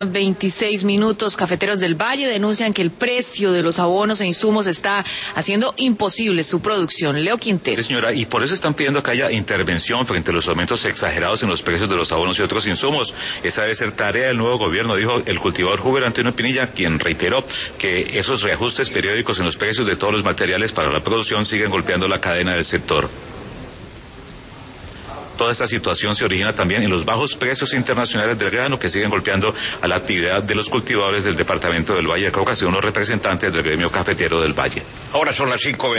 26 minutos. Cafeteros del Valle denuncian que el precio de los abonos e insumos está haciendo imposible su producción. Leo Quintero. Sí, señora, y por eso están pidiendo que haya intervención frente a los aumentos exagerados en los precios de los abonos y otros insumos. Esa debe ser tarea del nuevo gobierno, dijo el cultivador Huber Antonio Pinilla, quien reiteró que esos reajustes periódicos en los precios de todos los materiales para la producción siguen golpeando la cadena del sector. Toda esta situación se origina también en los bajos precios internacionales del grano que siguen golpeando a la actividad de los cultivadores del departamento del Valle del Cauca, según los representantes del gremio cafetero del Valle. Ahora son las 5:20.